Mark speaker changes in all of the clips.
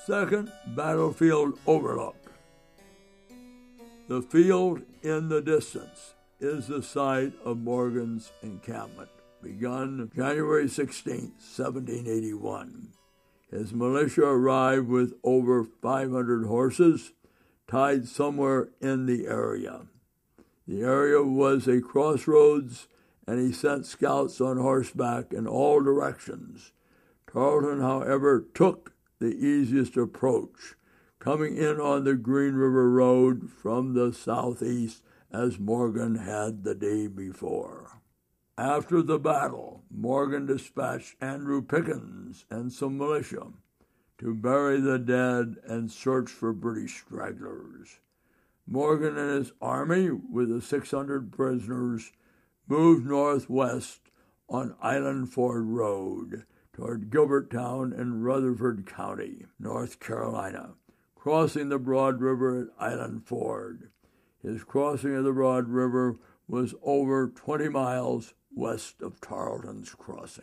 Speaker 1: Second battlefield overlook. The field in the distance is the site of Morgan's encampment, begun January 16, 1781. His militia arrived with over 500 horses, tied somewhere in the area. The area was a crossroads, and he sent scouts on horseback in all directions. Tarleton, however, took the easiest approach, coming in on the Green River Road from the southeast as Morgan had the day before. After the battle, Morgan dispatched Andrew Pickens and some militia to bury the dead and search for British stragglers. Morgan and his army, with the 600 prisoners, moved northwest on Island Ford Road toward Gilberttown in Rutherford County, North Carolina, crossing the Broad River at Island Ford. His crossing of the Broad River was over 20 miles west of Tarleton's crossing.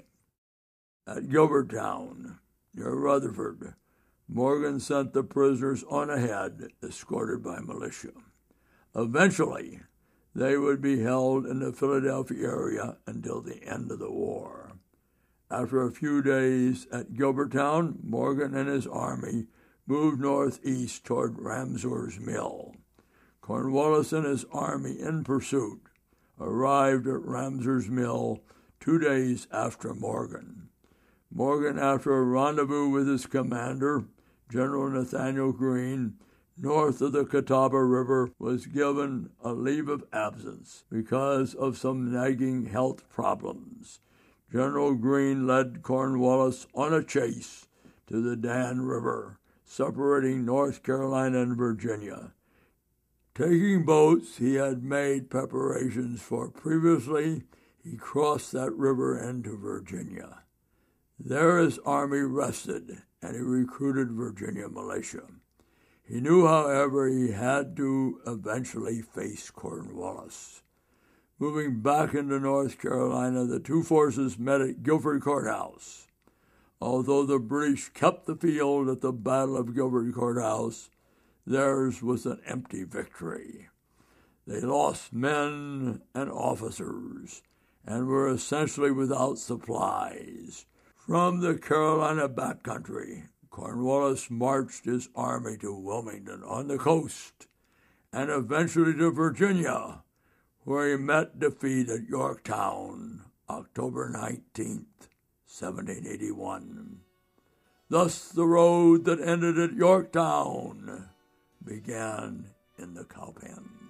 Speaker 1: At Gilberttown, near Rutherford, Morgan sent the prisoners on ahead, escorted by militia. Eventually, they would be held in the Philadelphia area until the end of the war. After a few days at Gilberttown, Morgan and his army moved northeast toward Ramseur's Mill. Cornwallis and his army in pursuit arrived at Ramseur's Mill 2 days after Morgan. Morgan, after a rendezvous with his commander, General Nathanael Greene, north of the Catawba River, was given a leave of absence because of some nagging health problems. General Greene led Cornwallis on a chase to the Dan River, separating North Carolina and Virginia. Taking boats he had made preparations for previously, he crossed that river into Virginia. There his army rested, and he recruited Virginia militia. He knew, however, he had to eventually face Cornwallis. Moving back into North Carolina, the two forces met at Guilford Courthouse. Although the British kept the field at the Battle of Guilford Courthouse, theirs was an empty victory. They lost men and officers and were essentially without supplies. From the Carolina backcountry, Cornwallis marched his army to Wilmington on the coast and eventually to Virginia, where he met defeat at Yorktown, October 19, 1781. Thus the road that ended at Yorktown began in the Cowpens.